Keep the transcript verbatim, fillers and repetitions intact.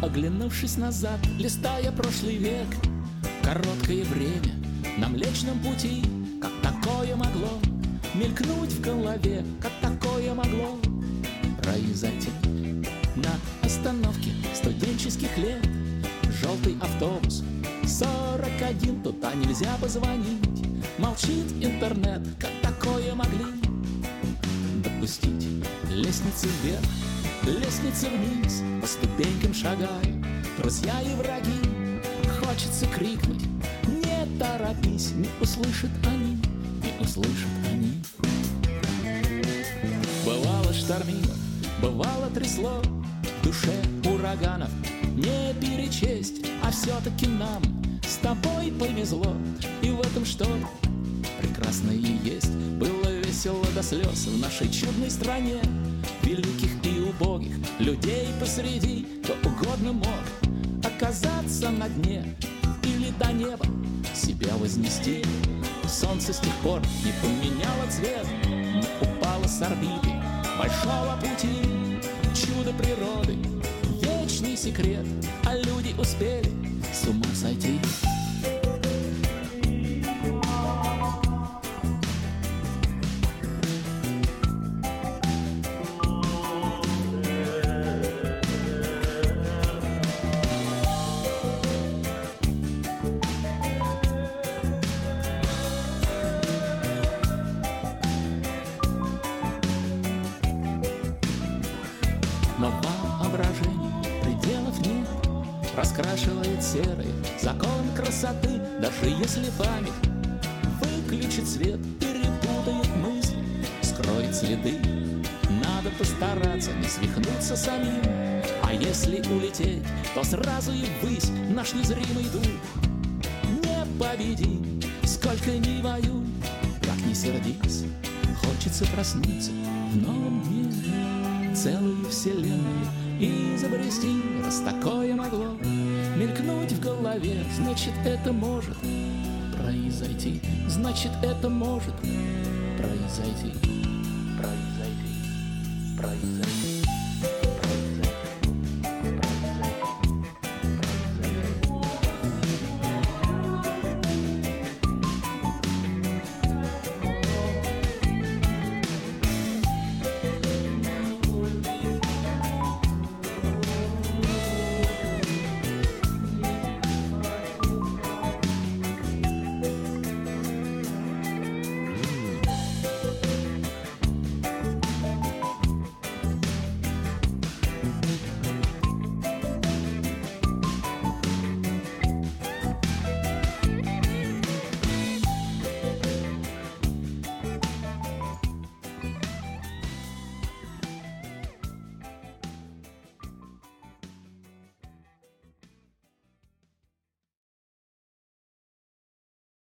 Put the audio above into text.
Оглянувшись назад, листая прошлый век, короткое время на Млечном пути, как такое могло мелькнуть в голове, как такое могло произойти. На остановке студенческих лет желтый автобус сорок один, туда нельзя позвонить. Молчит интернет, как такое могли допустить? Лестницы вверх, лестницы вниз, по ступенькам шагаю, друзья и враги. Хочется крикнуть: не торопись, не услышат они, не услышат они. Бывало штормило, бывало трясло, в душе ураганов не перечесть, а все-таки нам с тобой повезло. И в этом что прекрасное есть. Было весело до слез в нашей чудной стране, великих и убогих людей посреди. Кто угодно мог оказаться на дне или до неба себя вознести. Солнце с тех пор не поменяло цвет, не упало с орбиты большого пути. Чудо природы, вечный секрет, а люди успели с ума сойти. Но воображение пределов нет, раскрашивает серые законы красоты. Даже если память выключит свет, перепутает мысли, скроет следы, надо постараться не свихнуться самим. А если улететь, то сразу и ввысь наш незримый дух непобедим. Сколько ни воюй, как ни сердись, хочется проснуться в новом дне, целую вселенную изобрести. Раз такое могло мелькнуть в голове, значит, это может произойти. Значит, это может произойти. Произойти. Произойти.